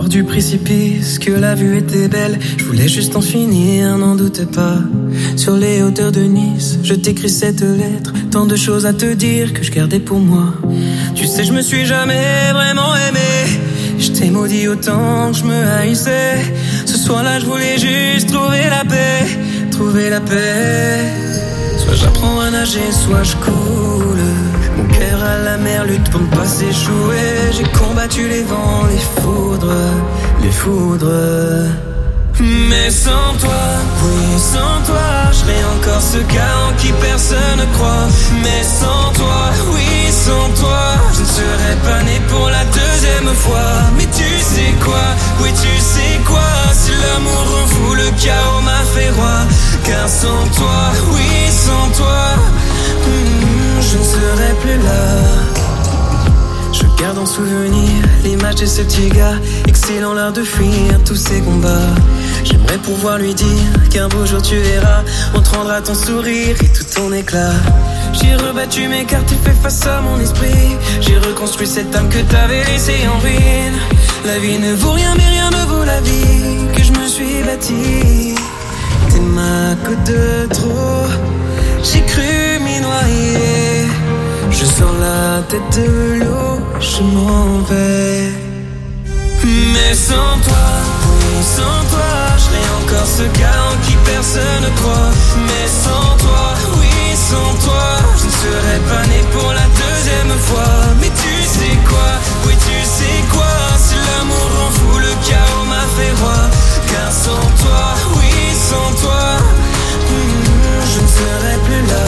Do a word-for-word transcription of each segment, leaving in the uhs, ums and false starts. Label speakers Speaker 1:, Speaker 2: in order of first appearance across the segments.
Speaker 1: bord du précipice, que la vue était belle. Je voulais juste en finir, n'en doute pas. Sur les hauteurs de Nice, je t'écris cette lettre. Tant de choses à te dire que je gardais pour moi. Tu sais, je me suis jamais vraiment aimé. Je t'ai maudit autant que je me haïssais. Ce soir-là, je voulais juste trouver la paix. Trouver la paix. Soit j'apprends à nager, soit je coule. Mon cœur à la mer lutte pour ne pas s'échouer. J'ai combattu les vents, les foudres, les foudres. Mais sans toi, oui sans toi, je serais encore ce gars en qui personne ne croit. Mais sans toi, oui sans toi, je ne serais pas né pour la deuxième fois. Mais tu sais quoi, oui tu sais quoi, si l'amour rend fou, le chaos m'a fait roi. Car sans toi, oui sans toi, hmm, je ne serais plus là. Je garde en souvenir l'image de ce petit gars, excellent l'art de fuir tous ces combats. J'aimerais pouvoir lui dire qu'un beau jour tu verras, on te rendra ton sourire et tout ton éclat. J'ai rebattu mes cartes et fait face à mon esprit. J'ai reconstruit cette âme que t'avais laissée en ruine. La vie ne vaut rien mais rien ne vaut la vie que je me suis bâtie. T'es ma côte de trop, j'ai cru m'y noyer. Je sors la tête de l'eau, je m'en vais. Mais sans toi, oui sans toi, je serais encore ce gars en qui personne ne croit. Mais sans toi, oui sans toi, je ne serais pas né pour la deuxième fois. Mais tu sais quoi, oui tu sais quoi, si l'amour rend fou, le chaos m'a fait roi. Car sans toi, oui sans toi, hmm, je ne serais plus là.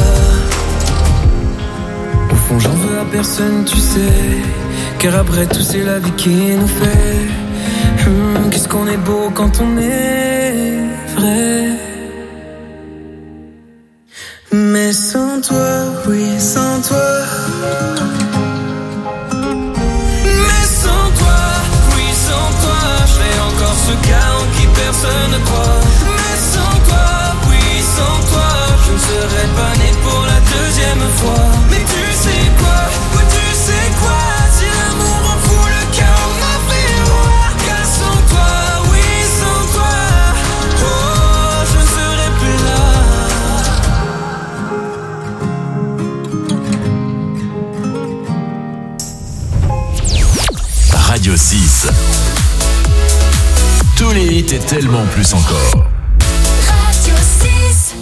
Speaker 1: Au fond j'en veux à personne tu sais, car après tout c'est la vie qui nous fait hum, qu'est-ce qu'on est beau quand on est vrai. Mais sans toi, oui sans toi, mais sans toi, oui sans toi, je serais encore ce gars en qui personne ne croit. Mais sans toi, oui sans toi, je ne serais pas né pour la deuxième fois. Mais tu sais quoi, oui tu sais quoi, si l'amour en fout, le chaos m'a fait roi. Car sans toi, oui sans toi, oh je ne serais plus là.
Speaker 2: Radio six. Tous les hits et tellement plus encore.
Speaker 3: Radio six.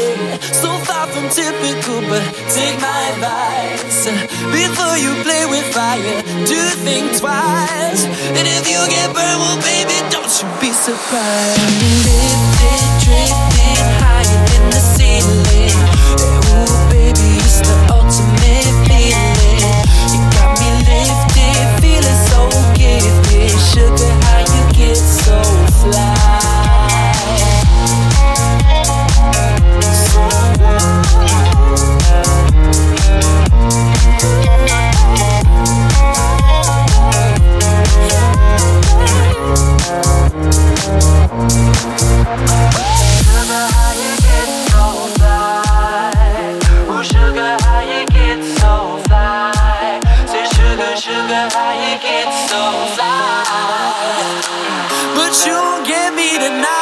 Speaker 4: Typical, but take my advice. Before you play with
Speaker 1: fire, do think twice. And if you get burned, well baby, don't you be surprised. Lifted, drifting higher than the ceiling. Ooh baby, it's the ultimate feeling. You got me lifted, feeling so gifted. Sugar, how you get so fly. But you won't get me tonight.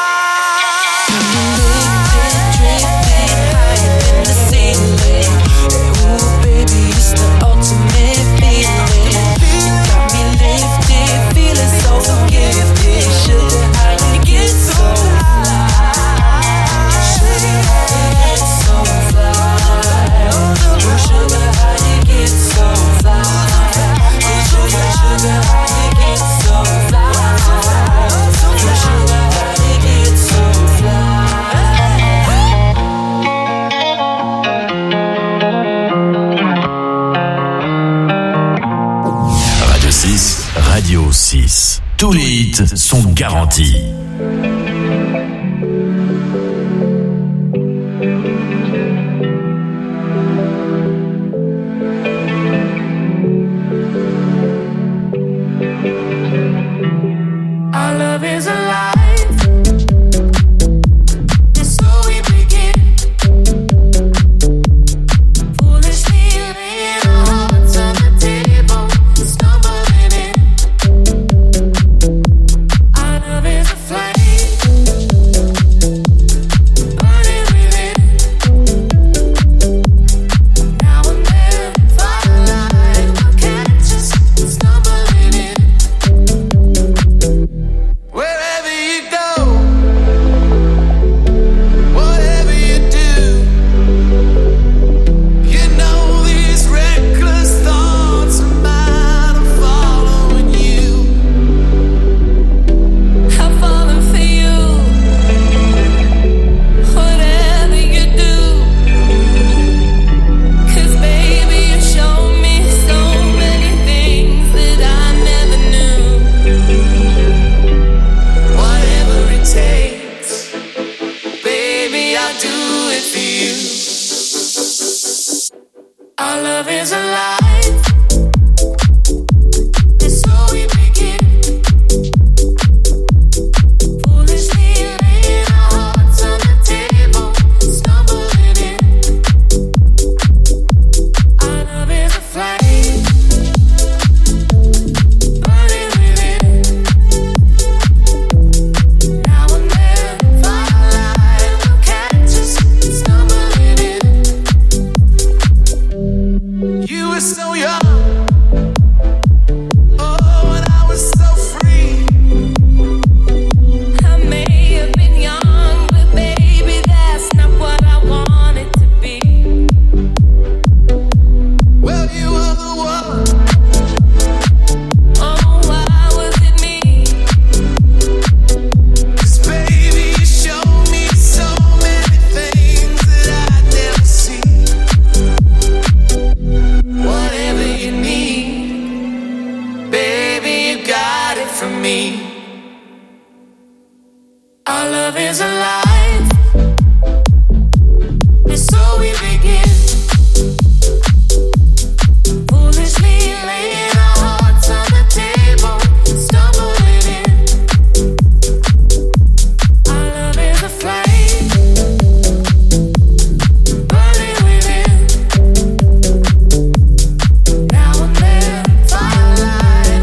Speaker 2: six. Tous les hits sont garantis.
Speaker 1: Our love is alive.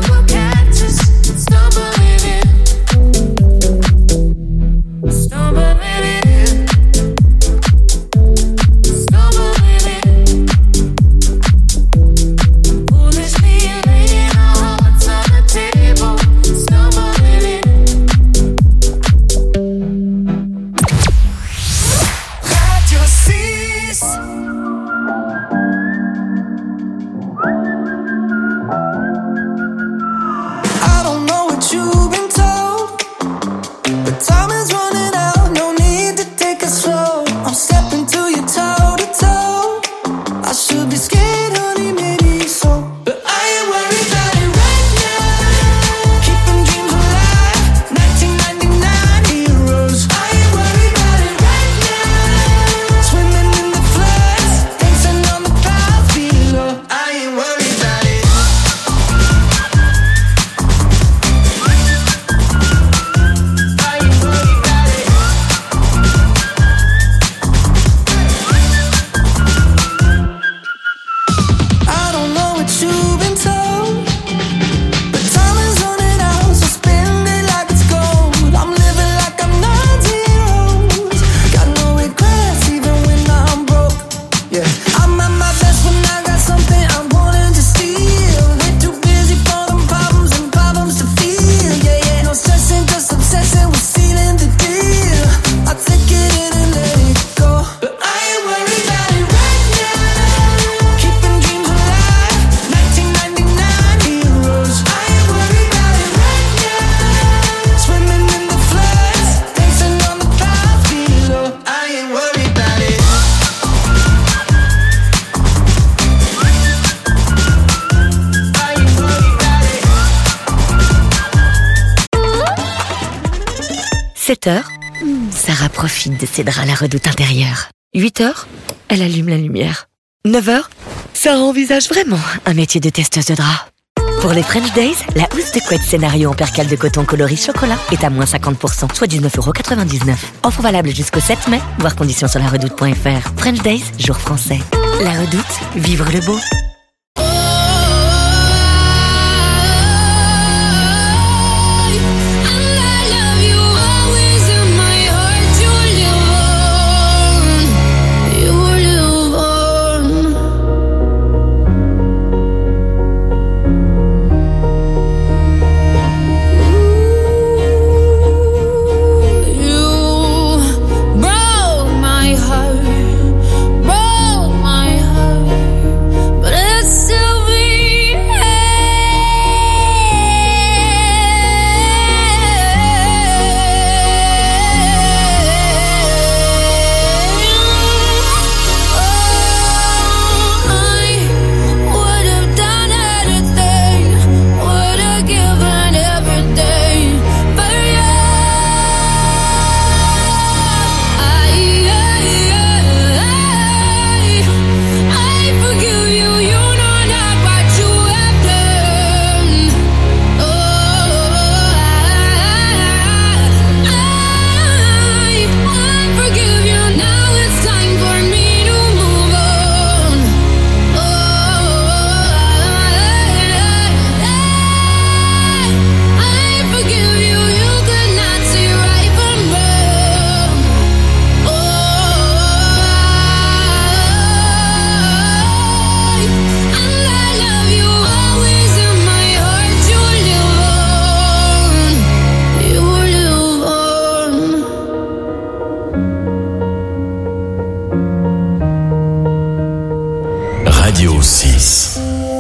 Speaker 1: Stumble time is running out, no need to take it slow. I'm stepping to you toe to toe. I should be scared, honey, maybe so. But I ain't worried about it right now. Keeping dreams alive, nineteen ninety-nine heroes. I ain't worried about it right now. Swimming in the floods, dancing on the clouds below. I ain't worried about it. I don't know what you've been told, but time is running out, so spend it like it's gold. I'm living like I'm not zeros. Got no regrets even when I'm broke. Yeah, I'm at my best when I got something I'm wanting to steal. Way too busy for them problems and problems to feel. Yeah, yeah, no stressing, just obsessing with sealing the deal. I take it in and let it go, but I ain't worried about it right now. Keeping dreams alive, nineteen ninety-nine heroes. I ain't worried about it right now. Swimming in the floods, dancing on the clouds below. I ain't worried about it. I ain't worried about it.
Speaker 4: sept heures, Sarah profite de ses draps à la redoute intérieure. huit heures, elle allume la lumière. neuf heures, Sarah envisage vraiment un métier de testeuse de draps. Pour les French Days, la housse de couette scénario en percale de coton coloris chocolat est à moins cinquante pour cent, soit dix-neuf euros quatre-vingt-dix-neuf. Offre valable jusqu'au sept mai, voir conditions sur la redoute point f r. French Days, jour français. La redoute, vivre le beau.
Speaker 2: Radio six.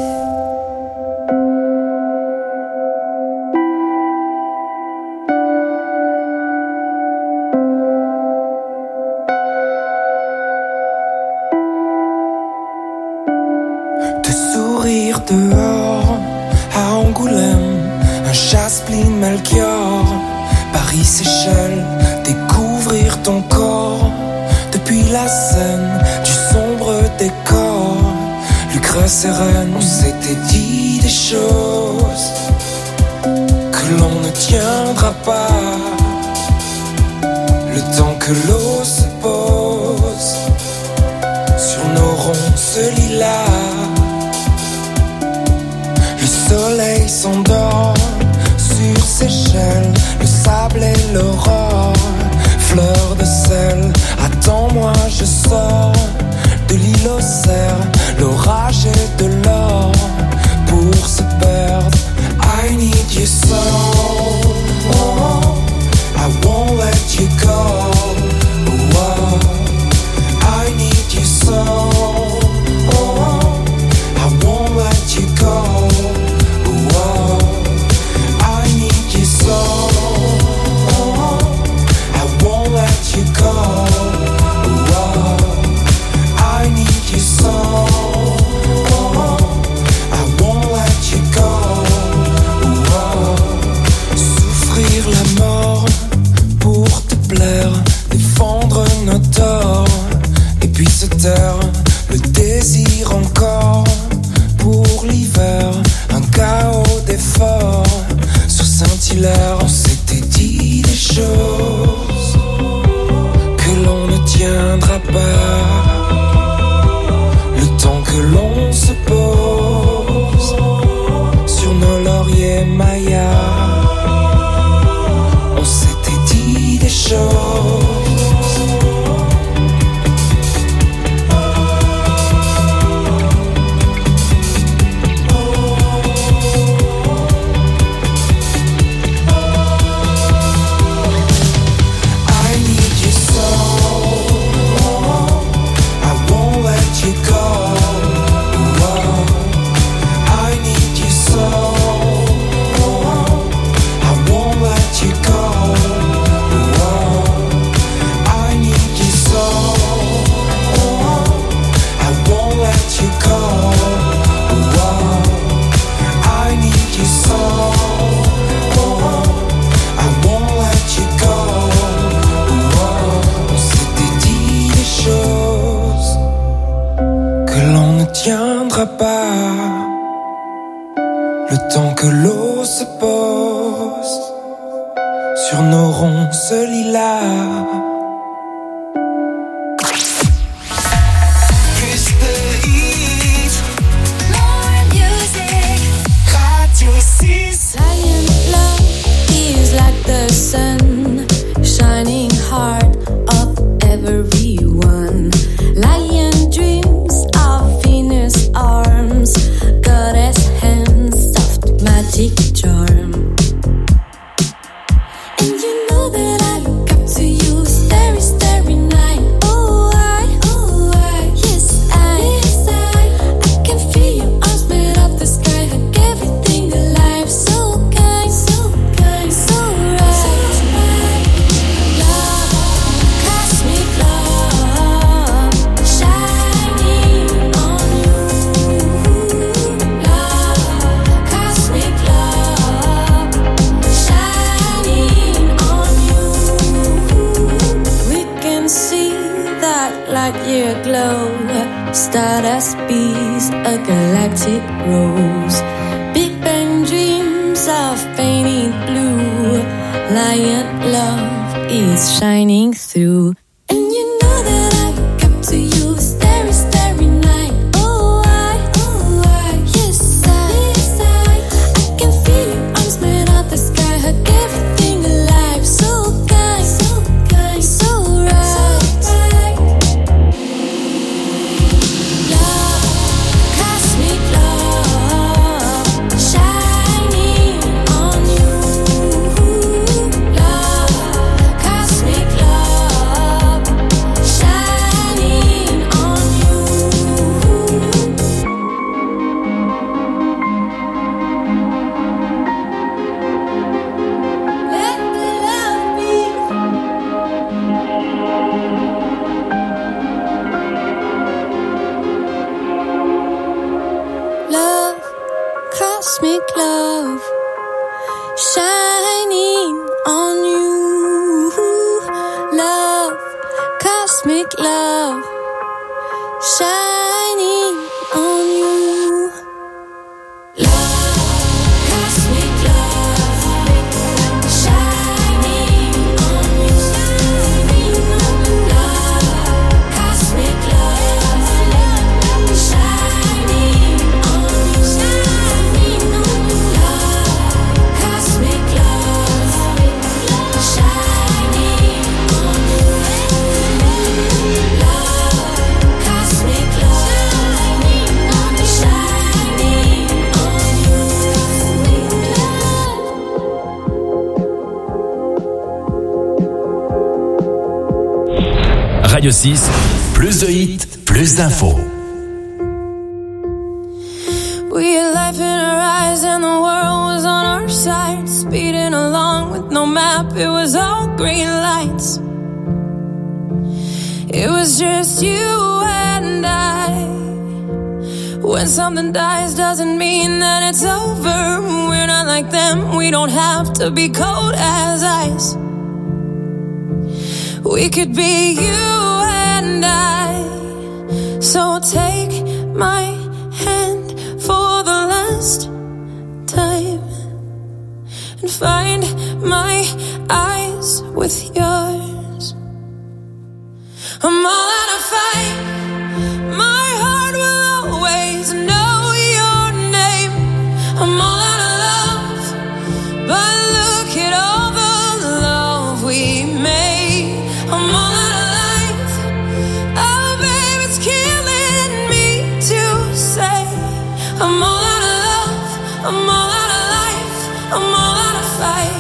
Speaker 1: Te sourire dehors à Angoulême, un Jasmin Melchior, Paris Seychelles, découvrir ton corps depuis la scène du sombre décor. Lucrèce et Reine, on s'était dit des choses que l'on ne tiendra pas. Le temps que l'eau se pose sur nos ronces lilas, le soleil s'endort sur Seychelles, le sable et l'aurore, fleur de sel. Attends-moi, je sors de l'île aux cerfs, l'orage et de l'or pour se perdre. I need you so, oh, I won't let you go. Oh, I need you so, oh, I won't let you go. Oh, I need you so, oh,
Speaker 5: chaos d'efforts. Sur Saint-Hilaire, on s'était dit des choses que l'on ne tiendra pas. Le temps que l'on se pose sur nos lauriers mayas, on s'était dit des choses. Tiendra pas le temps que l'eau se pose sur nos ronces lilas. Plus de hits,
Speaker 3: More music.
Speaker 5: Radio six.
Speaker 6: Silent love is like the sun, shining heart of everyone. Lion dreams of Venus arms, goddess hands, soft magic charm. And you know that I look up to you, starry, starry night. Oh, I, oh, I, yes, I, yes, I. I can feel your arms made of the sky, hug everything alive. So kind, so kind, so right. So right. Love, cosmic love, shining on you. Love, cosmic love, shining on you. We can see that light year glow, stardust bees, a galactic rose. Big Bang dreams of painted blue, lion love is shining through. And you know that I look up to you, starry, starry night. Oh, I, oh, I, yes, I, yes, I. I can feel your arms made of the sky, hug everything alive. So kind, so kind, so right. Love, cosmic love, shining on you. Love, cosmic love, shining on you. Let the love be. Love, cosmic love, shining on you. Love, cosmic love, shining on you. Love, cosmic love, shining on you. Love, cosmic love, shining on you. Love, cosmic love, shining on you. Love, cosmic love, shining on you.
Speaker 2: Radio six, plus de hits, plus d'infos.
Speaker 6: We had life in our eyes and the world was on our side, speeding along with no map, it was all green lights. It was just you and I. When something dies doesn't mean that it's over. We're not like them, we don't have to be cold as ice. We could be you and I. So take my hand for the last find my eyes with yours. I'm all out of fight. My heart will always know your name. I'm all out of love, but look at all the love we made. I'm all out of life. Oh, babe, it's killing me to say. I'm all out of love. I'm all out of life. I'm all out of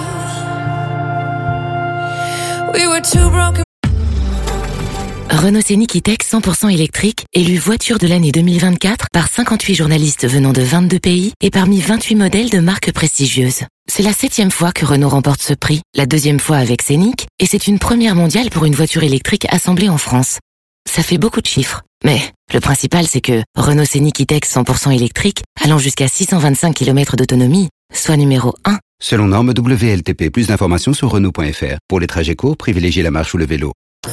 Speaker 6: fight. We were too broken.
Speaker 4: Renault Scénic E-Tech cent pour cent électrique, élu voiture de l'année deux mille vingt-quatre par cinquante-huit journalistes venant de vingt-deux pays et parmi vingt-huit modèles de marques prestigieuses. C'est la septième fois que Renault remporte ce prix, la deuxième fois avec Scénic, et c'est une première mondiale pour une voiture électrique assemblée en France. Ça fait beaucoup de chiffres, mais le principal c'est que Renault Scénic E-Tech cent pour cent électrique, allant jusqu'à six cent vingt-cinq kilomètres d'autonomie, soit numéro un.
Speaker 7: Selon norme W L T P, plus d'informations sur Renault point F R. Pour les trajets courts, privilégiez la marche ou le vélo.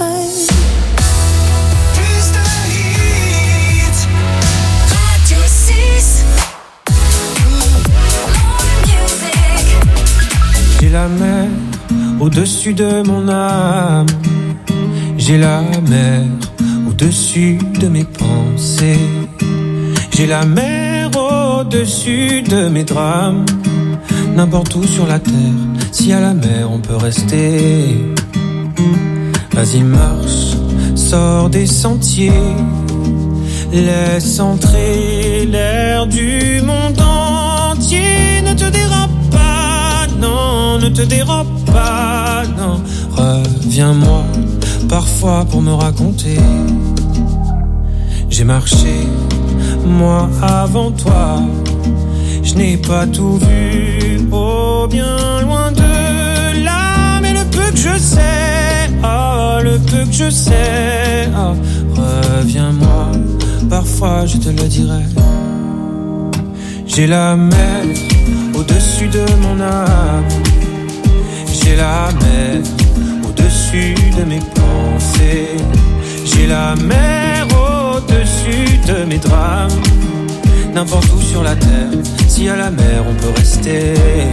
Speaker 1: J'ai la mer au-dessus de mon âme. J'ai la mer au-dessus de mes pensées. J'ai la mer au-dessus de mes drames. N'importe où sur la terre, si à la mer on peut rester. Vas-y marche, sors des sentiers. Laisse entrer l'air du monde entier. Ne te dérobe pas, non, ne te dérobe pas, non. Reviens-moi parfois pour me raconter. J'ai marché, moi avant toi. Je n'ai pas tout vu, oh bien loin de là. Mais le peu que je sais, oh le peu que je sais, oh, reviens-moi, parfois je te le dirai. J'ai la mer au-dessus de mon âme. J'ai la mer au-dessus de mes pensées. J'ai la mer au-dessus de mes drames. N'importe où sur la terre, si à la mer on peut rester.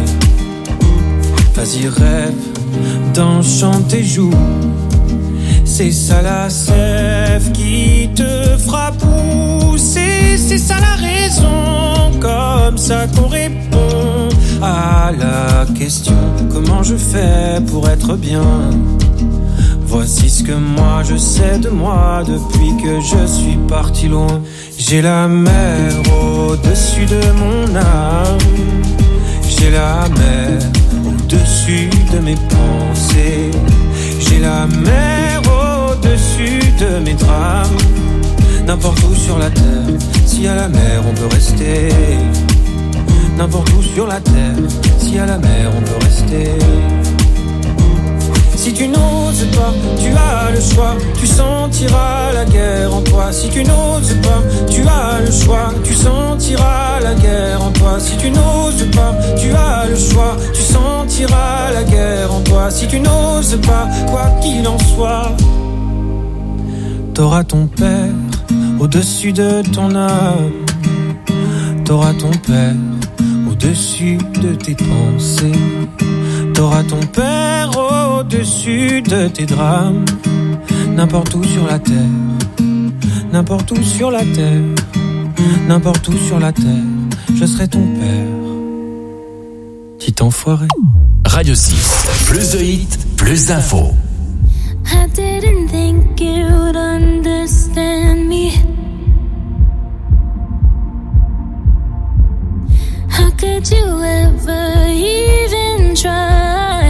Speaker 1: Vas-y rêve d'un chant tes joues. C'est ça la sève qui te fera pousser. C'est ça la raison, comme ça qu'on répond à la question. Comment je fais pour être bien? Voici ce que moi je sais de moi depuis que je suis parti loin. J'ai la mer au-dessus de mon âme. J'ai la mer au-dessus de mes pensées. J'ai la mer au-dessus de mes drames. N'importe où sur la terre, si à la mer on peut rester. N'importe où sur la terre, si à la mer on peut rester. Si tu n'oses pas, tu as le choix, tu sentiras la guerre en toi. Si tu n'oses pas, tu as le choix, tu sentiras la guerre en toi. Si tu n'oses pas, tu as le choix, tu sentiras la guerre en toi. Si tu n'oses pas, quoi qu'il en soit, t'auras ton père au-dessus de ton âme. T'auras ton père au-dessus de tes pensées. T'auras ton père au-dessus de tes drames. N'importe où sur la terre, n'importe où sur la terre, n'importe où sur la terre, je serai ton père. Petit enfoiré.
Speaker 2: Radio six, plus de hits, plus d'infos.
Speaker 6: I didn't think you'd understand me. How could you ever even try?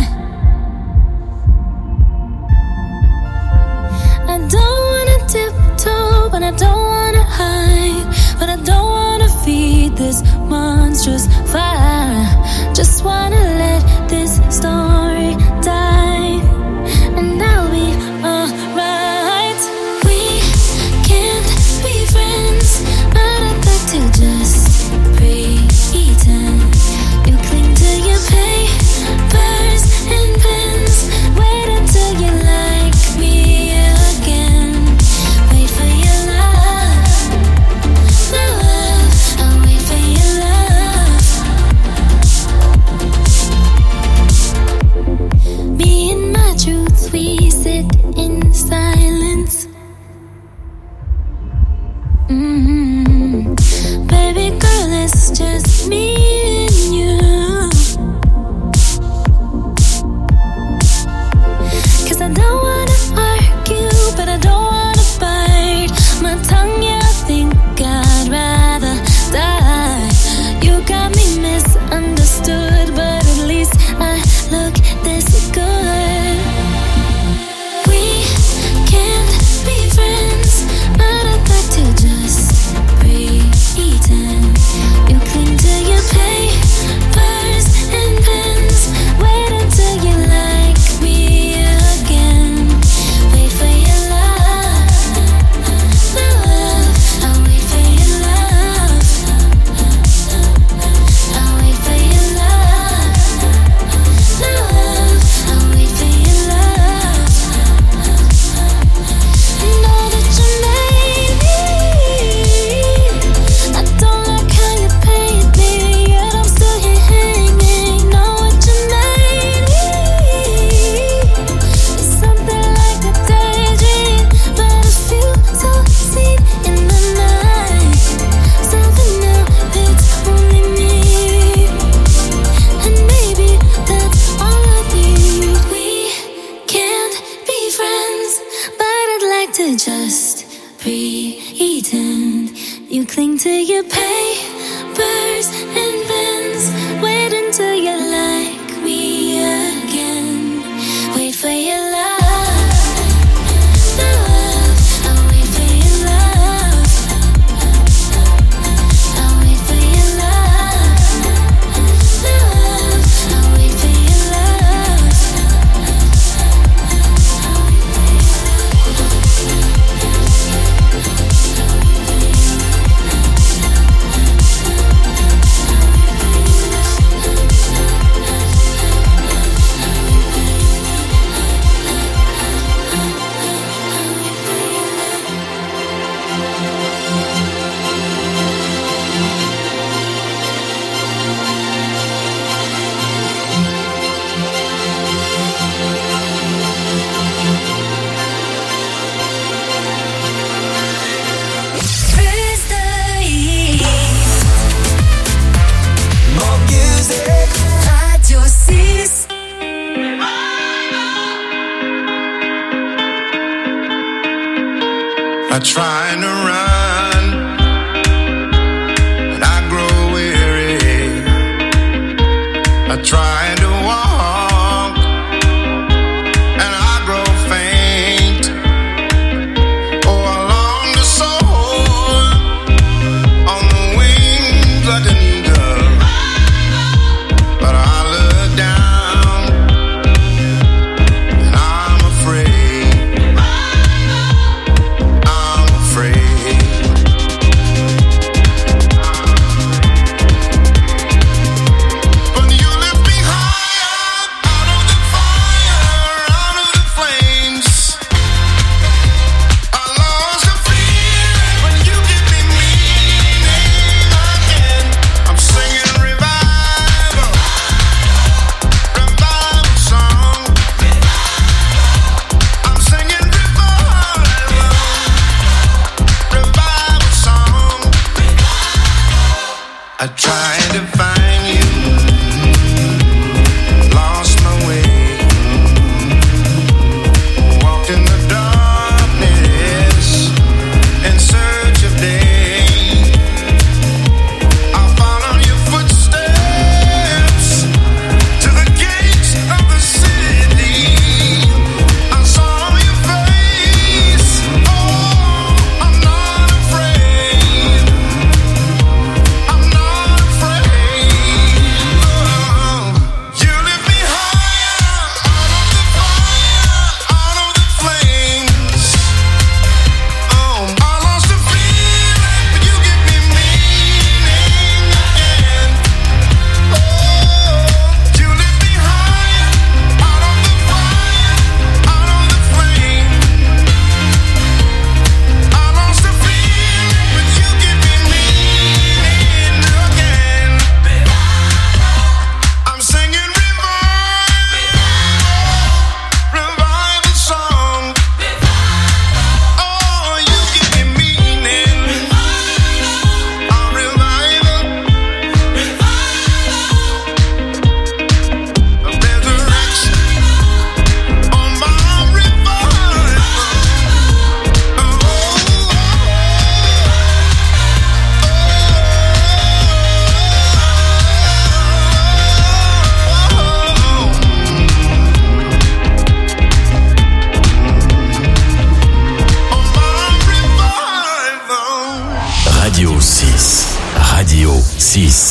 Speaker 6: I don't wanna tiptoe, but I don't wanna hide. But I don't wanna feed this monstrous fire. Just wanna let this story die, and I'll be alright. We can't be friends, but I'd like to just pretend. You cling to your papers and pens. Wait until you like me again. Wait for your love, my love. I'll wait for your love. me misunderstood, but at least I look this good. We can't be friends, but I'd like to just pretend. You cling to your papers and pens. Wait until you like me again. Wait for your love, love. I'll wait for your love. I'll wait for your love, love. I'll wait for your love. Know that you made me. I don't like how you paid me, yet I'm still here hanging. Know what you made me. It's something like a daydream, but I feel so seen in the night. Something new, it's only me, and maybe that's all I need. We can't be friends, but I'd like to just pretend. You cling to your papers and pens. Wait until you like me again. Wait for your love, love. I'll wait for your love. I'll wait for your love, love. I'll wait for your love.
Speaker 3: Plus de hits.
Speaker 5: More music.
Speaker 3: Radio six.
Speaker 8: I try to run, and I grow weary. I try to walk, and I grow faint. Oh, I long to soar on the wings like an eagle, but I look down, and I'm afraid. I'm afraid. But you lift me high.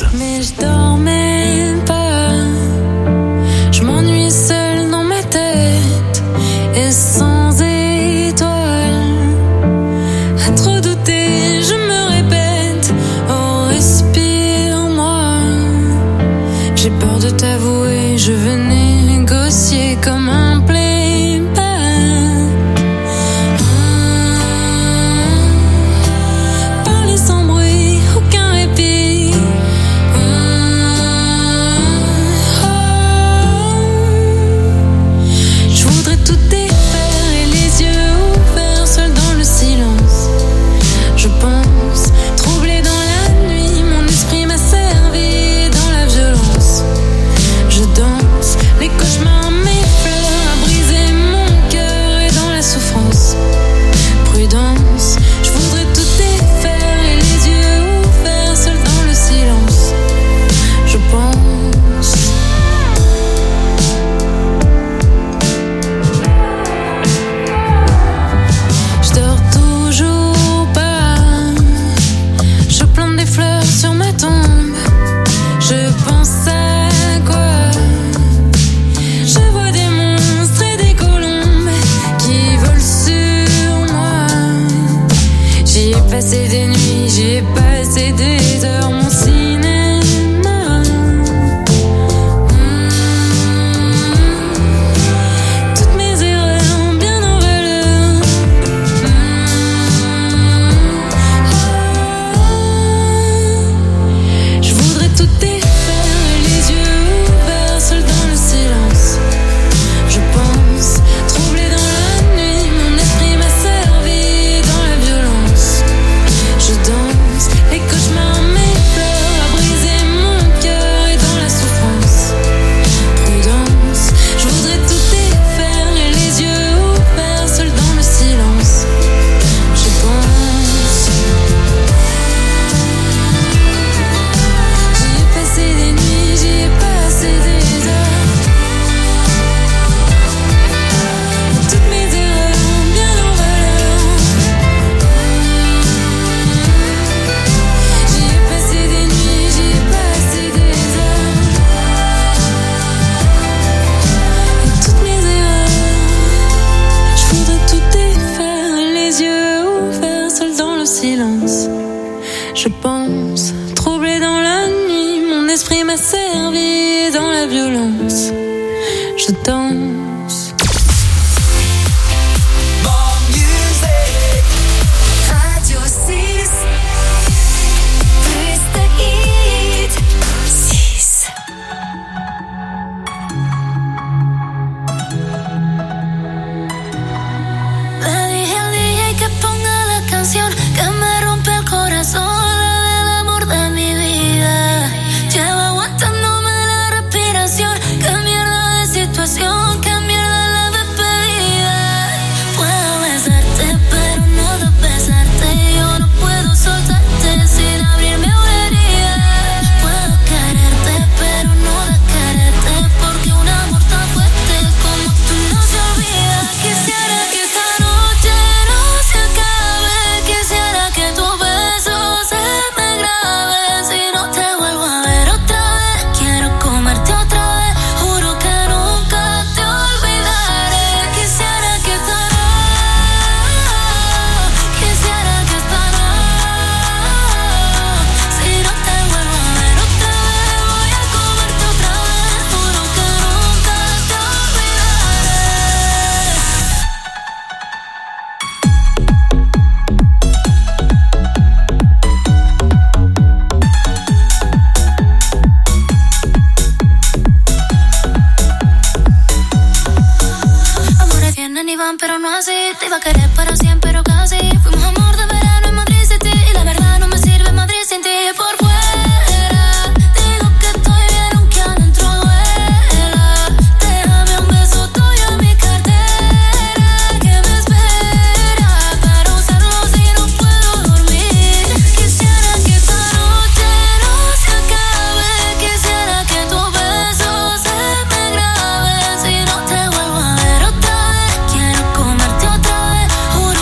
Speaker 2: dix.
Speaker 6: Mais je dormais pas, je m'ennuie seule dans ma tête et sans étoiles. À trop douter, je me répète, oh respire-moi. J'ai peur de t'avouer, je veux négocier comme un playback. Parler sans bruit, aucun répit. Je voudrais tout défaire et les yeux ouverts, seul dans le silence. Je pense, troublé dans la nuit, mon esprit m'a servi dans la violence. Je danse, les cauchemars m'effleurent, à briser mon cœur et dans la souffrance. Prudence, je voudrais tout défaire et les yeux ouverts, seul dans le silence. Je pense. Je dors toujours pas. Je plante des fleurs sur ma tombe. Je pense à quoi? Je vois des monstres et des colombes qui volent sur moi. J'y ai passé des nuits, j'y ai passé des heures, mon cinéma. Hmm. Toutes mes erreurs bien en valeur. Hmm. Je voudrais tout défaire, les yeux ouverts, seul dans le silence. Je pense, troublé dans la nuit, mon esprit m'a servi dans la violence. Je danse, les cauchemars m'effleurent, à briser mon cœur et dans la souffrance. Prudence, je voudrais tout défaire et les yeux ouverts, seul dans le silence. Je pense. J'y ai passé des nuits, j'y ai passé des heures. Toutes mes erreurs bien en valeur. J'y ai passé des nuits, j'y ai passé des heures. Toutes mes erreurs. Je voudrais tout défaire, les yeux ouverts, seul dans le silence. Je pense, troublé dans la nuit, mon esprit m'a servi dans la violence. Je danse.
Speaker 5: More music.
Speaker 3: Radio six. Plus de hits. six.
Speaker 6: Le dije al D J que ponga la canción que me rompe el corazón, la del amor de mi vida. Llevo aguantándome la respiración. Qué mierda de situación, qué mierda la despedida. Puedo besarte, pero no de besarte. Yo no puedo soltarte sin abrirme una herida. Puedo quererte, pero no de quererte, porque un amor tan fuerte como tú no se olvida. Quisiera que esta noche no se acabe. Quisiera que tu beso se me grabe. Si no te vuelvo a ver otra vez, quiero comerte otra vez. Juro que nunca te olvidaré. Quisiera que esta noche, quisiera que esta noche, si no te vuelvo a ver otra vez, voy a comerte otra vez. Juro que nunca te olvidaré. Amores vienen y van, pero no así. Te iba a querer para siempre, pero casi. Fuimos amor de verano en Madrid City. Y la verdad no me sirve Madrid sin ti. Por fuera digo que estoy bien, aunque adentro duela. Déjame un beso tuyo en mi cartera, que me espera para usarlo si no puedo dormir. Quisiera que esta noche no se acabe. Quisiera que tu beso se me grabe. Si no te vuelvo a ver otra vez, quiero comerte otra vez. Juro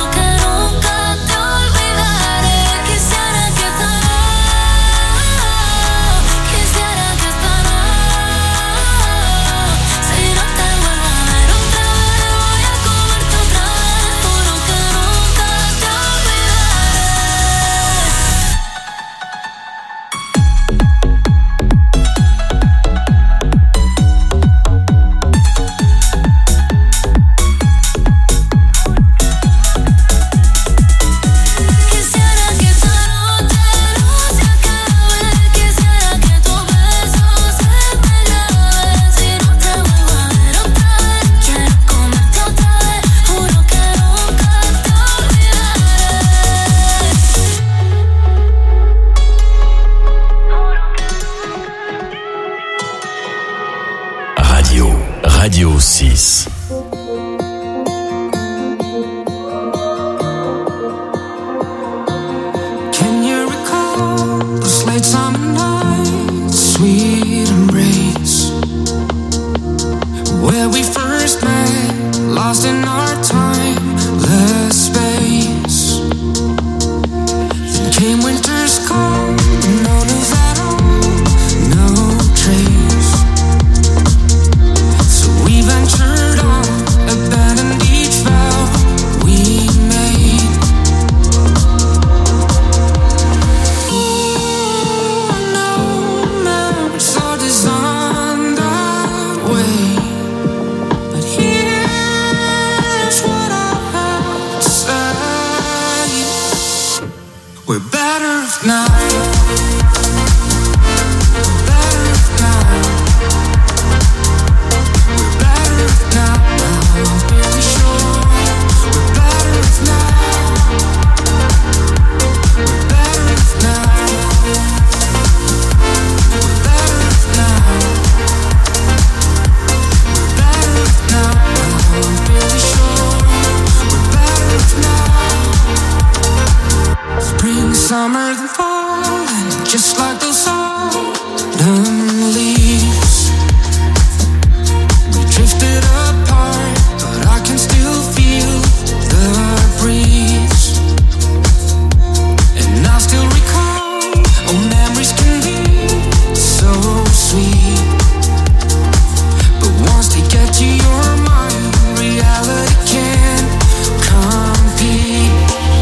Speaker 2: Radio six.
Speaker 1: Can you recall those late summer nights, sweet embrace, where we first met, lost in our time, less space. Then came winter's cold, none of that all, no trace. So we ventured on, abandoned each vow we made. Ooh, no memories are designed that way. But here's what I have to say: we're better off now. We're better off now. We're better off now. I'm pretty sure we're better off now. We're better off now. We're better off now. We're better off now. I'm pretty sure we're better off now. Spring, summer, then fall, and just like those autumn leaves, we drifted apart, but I can still feel the breeze. And I still recall, oh, memories can be so sweet, but once they get to your mind, reality can't compete.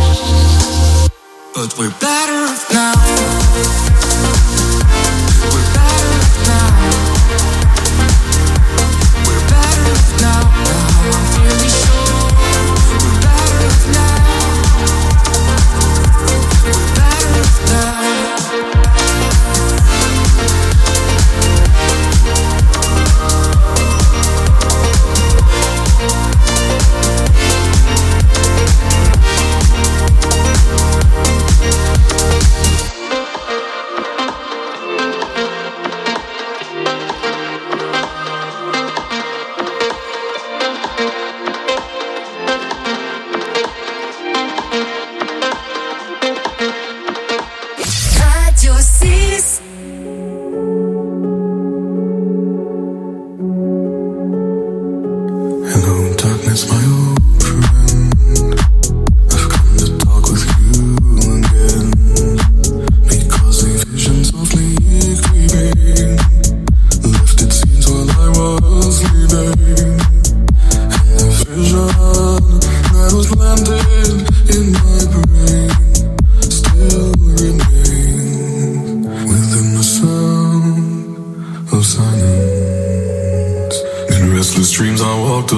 Speaker 1: But we're better off now. We're better off now. We're better off now. I'm really sure we're better off now. We're better off now.
Speaker 3: Radio six.
Speaker 8: Hello, darkness, my old friend. I've come to talk with you again, because a vision softly creeping left its scenes while I was sleeping, and the vision that was planted in my brain still remains within the sound of silence. In restless dreams I walked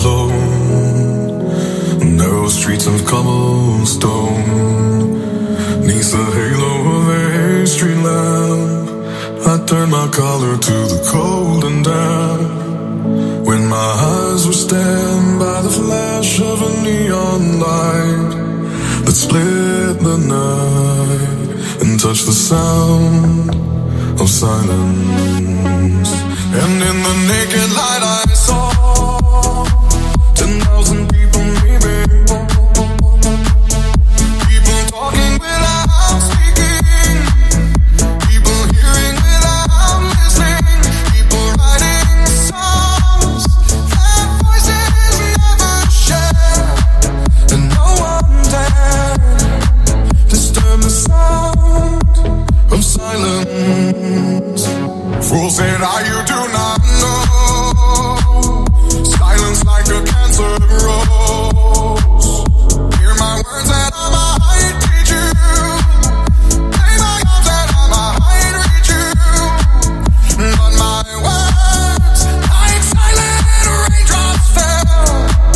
Speaker 8: alone, narrow streets of cobblestone, neath the halo of a street lamp. I turned my collar to the cold and damp, when my eyes were stabbed by the flash of a neon light that split the night and touched the sound of silence. And in the naked light I saw ten thousand people maybe, people talking without speaking, people hearing without listening, people writing songs that voices never share, and no one dared disturb the sound of silence. Fools said, "Ah, you do not know. Silence like a cancer grows. Hear my words that I might teach you. Lay my arms that I might reach you. But my words, like silent raindrops, fell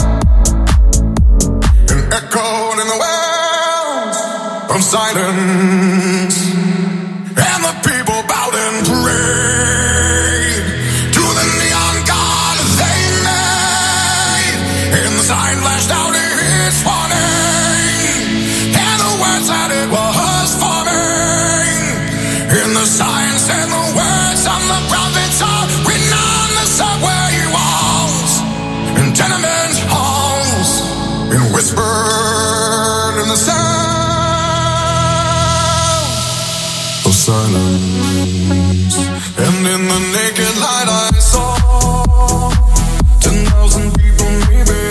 Speaker 8: and echoed in the wells of silence. And the people bowed and prayed to the neon god they made. And the sign flashed out its warning, and the words that it was forming. And the sign said the words on the prophets are written on the subway walls. naked light I saw ten thousand people maybe.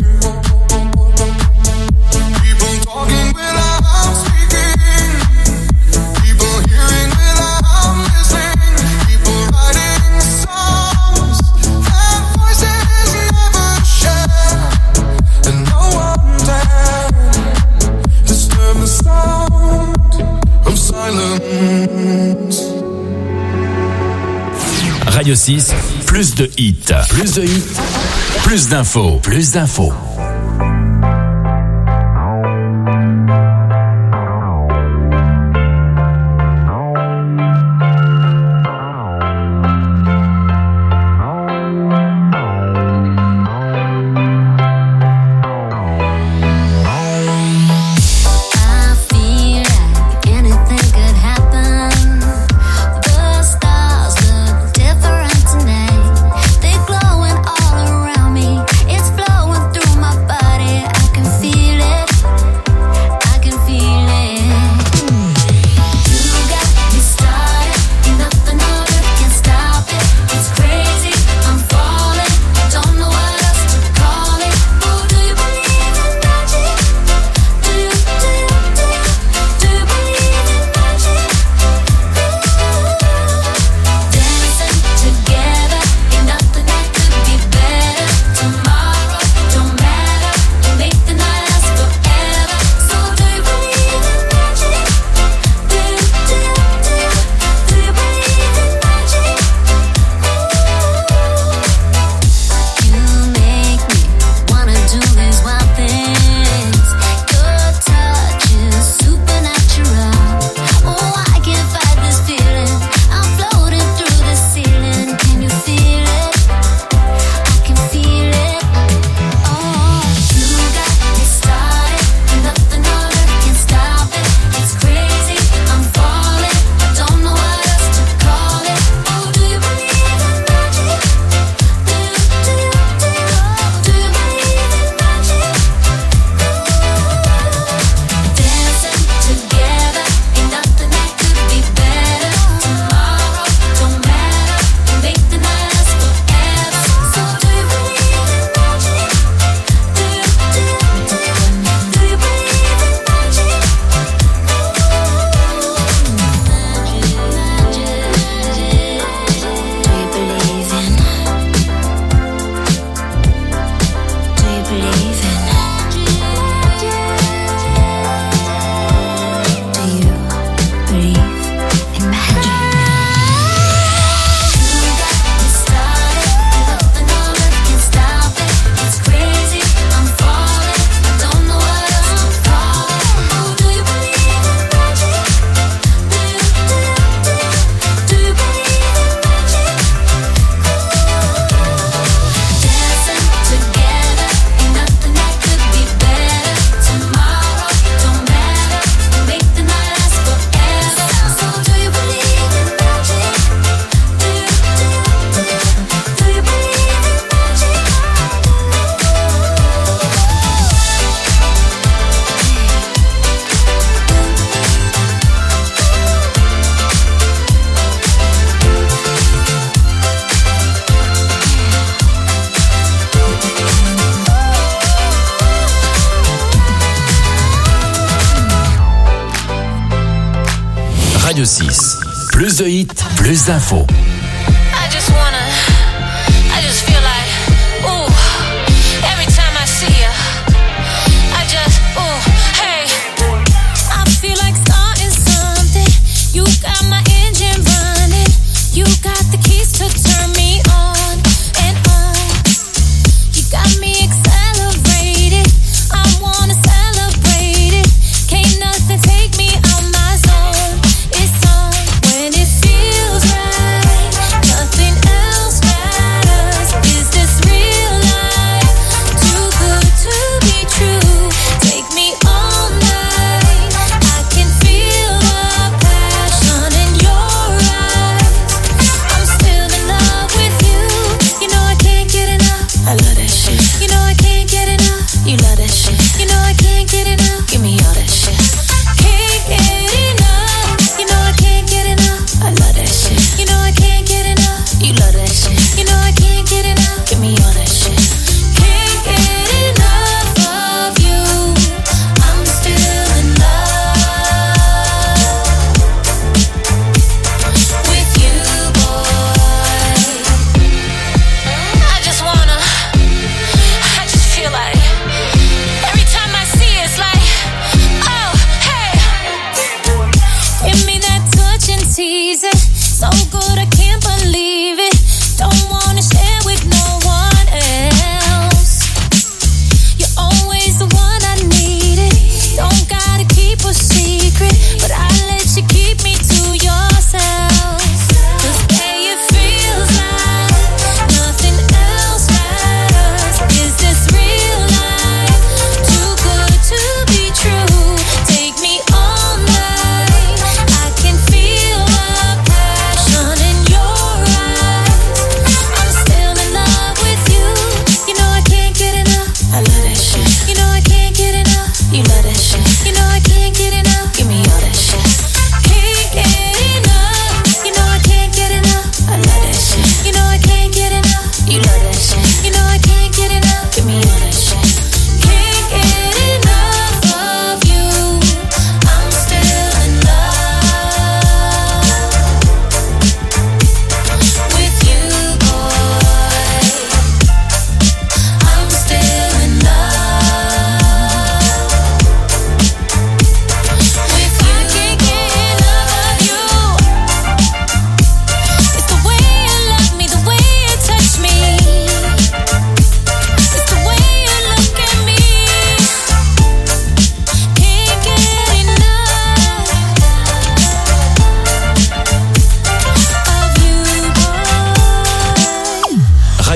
Speaker 8: People talking without speaking. People hearing without listening. People writing songs that voices never share. And no one dared disturb the sound of silence.
Speaker 2: Radio six, plus de hits, plus de hits, plus d'infos, plus d'infos. Radio six. Plus de hits, plus d'infos.
Speaker 9: I just wanna, I just feel like, ooh, every time I see you, I just, ooh, hey. I feel like starting something. You got my engine running. You got the keys to turn me on and on. You got me accelerated. I wanna celebrate it. Can't nothing take me out my zone. It's on when it feels right.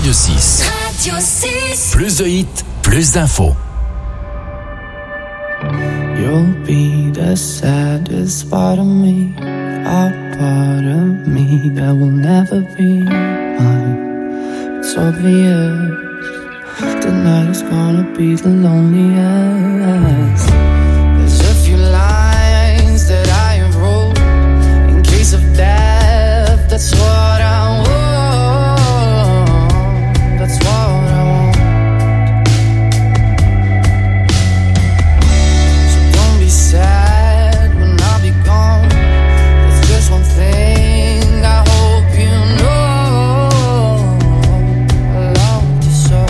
Speaker 2: Radio six.
Speaker 3: Radio six.
Speaker 2: Plus de hits, plus d'infos.
Speaker 1: You'll be the saddest part of me, a part of me that will never be mine. It's obvious tonight is gonna be the loneliest. There's a few lines that I have wrote in case of death. That's what I want. That's what I want. Sad when I'll be gone. There's just one thing I hope you know. I love you so.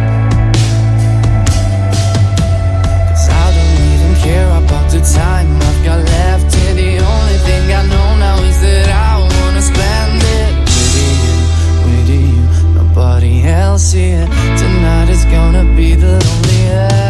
Speaker 1: 'Cause I don't even care about the time I've got left here. The only thing I know now is that I wanna spend it with you, with you, nobody else here. Tonight is gonna be the loneliest.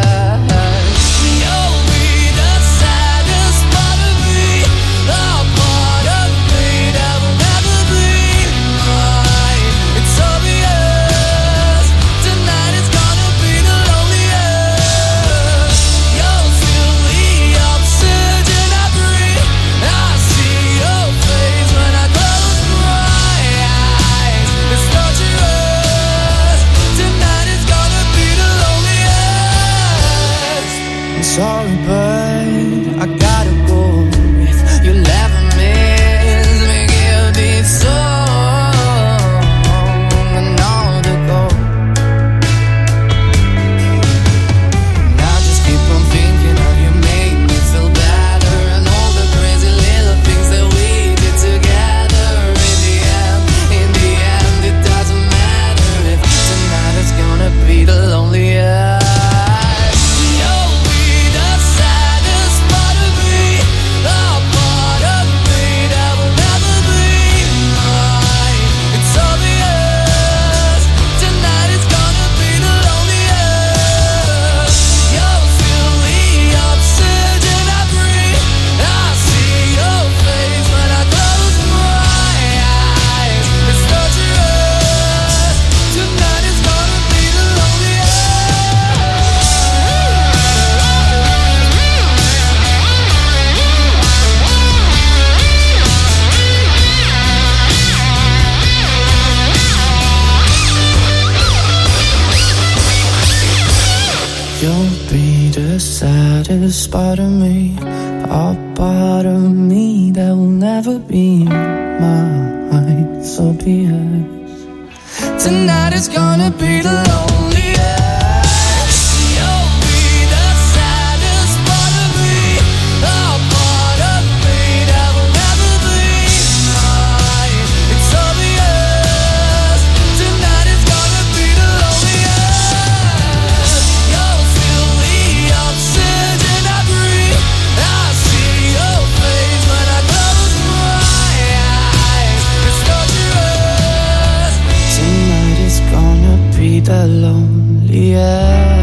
Speaker 1: Sorry, but I gotta go. If you'll ever miss me, give this song another go. And I just keep on thinking how you make me feel better, and all the crazy little things that we did together. In the end, in the end, it doesn't matter if tonight is gonna be the loneliest. You'll be the saddest part of me, a part of me that will never be mine. So be it. Tonight is gonna be the loneliest. You'll be the saddest part of me, a part of me that will never be mine. It's obvious. Tonight is gonna be the loneliest. The loneliest.